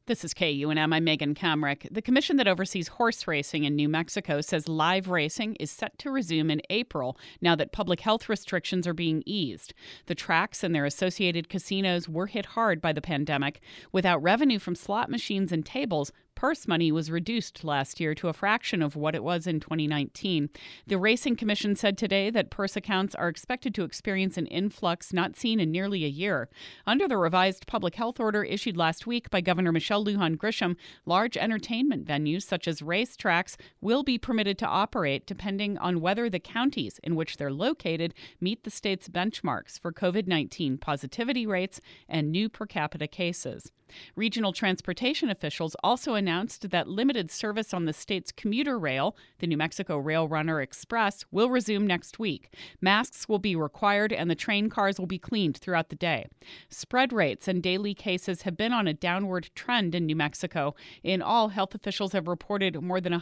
This is KUNM. I'm Megan Kamrick. The commission that oversees horse racing in New Mexico says live racing is set to resume in April now that public health restrictions are being eased. The tracks and their associated casinos were hit hard by the pandemic. Without revenue from slot machines and tables, purse money was reduced last year to a fraction of what it was in 2019. The Racing Commission said today that purse accounts are expected to experience an influx not seen in nearly a year. Under the revised public health order issued last week by Governor Michelle Lujan Grisham, large entertainment venues such as racetracks will be permitted to operate depending on whether the counties in which they're located meet the state's benchmarks for COVID-19 positivity rates and new per capita cases. Regional transportation officials also announced that limited service on the state's commuter rail, the New Mexico Rail Runner Express, will resume next week. Masks will be required and the train cars will be cleaned throughout the day. Spread rates and daily cases have been on a downward trend in New Mexico. In all, health officials have reported more than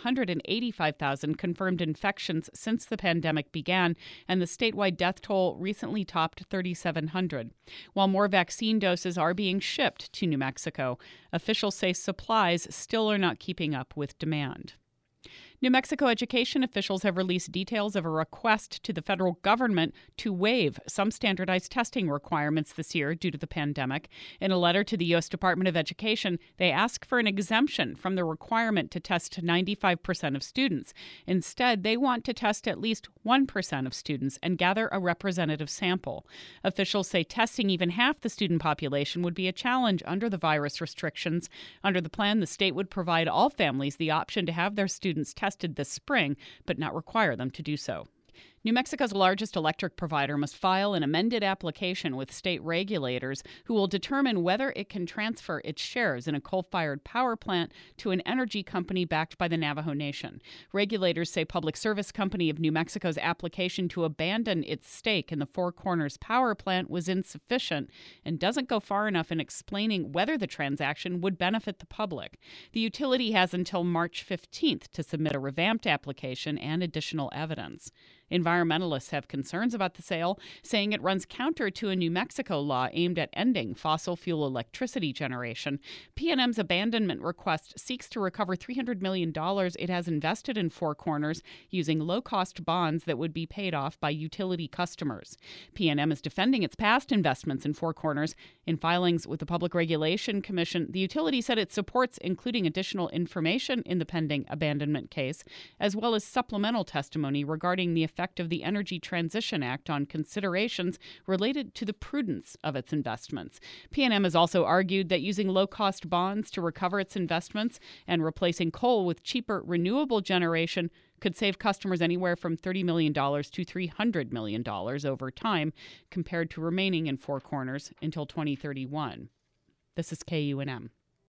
185,000 confirmed infections since the pandemic began, and the statewide death toll recently topped 3,700. While more vaccine doses are being shipped to New Mexico, officials say supplies still are not keeping up with demand. New Mexico education officials have released details of a request to the federal government to waive some standardized testing requirements this year due to the pandemic. In a letter to the U.S. Department of Education, they ask for an exemption from the requirement to test 95% of students. Instead, they want to test at least 1% of students and gather a representative sample. Officials say testing even half the student population would be a challenge under the virus restrictions. Under the plan, the state would provide all families the option to have their students tested this spring, but not require them to do so. New Mexico's largest electric provider must file an amended application with state regulators who will determine whether it can transfer its shares in a coal-fired power plant to an energy company backed by the Navajo Nation. Regulators say Public Service Company of New Mexico's application to abandon its stake in the Four Corners power plant was insufficient and doesn't go far enough in explaining whether the transaction would benefit the public. The utility has until March 15th to submit a revamped application and additional evidence. Environmentalists have concerns about the sale, saying it runs counter to a New Mexico law aimed at ending fossil fuel electricity generation. PNM's abandonment request seeks to recover $300 million it has invested in Four Corners using low-cost bonds that would be paid off by utility customers. PNM is defending its past investments in Four Corners. In filings with the Public Regulation Commission, the utility said it supports including additional information in the pending abandonment case, as well as supplemental testimony regarding the effect of the Energy Transition Act on considerations related to the prudence of its investments. PNM has also argued that using low-cost bonds to recover its investments and replacing coal with cheaper renewable generation could save customers anywhere from $30 million to $300 million over time, compared to remaining in Four Corners until 2031. This is KUNM.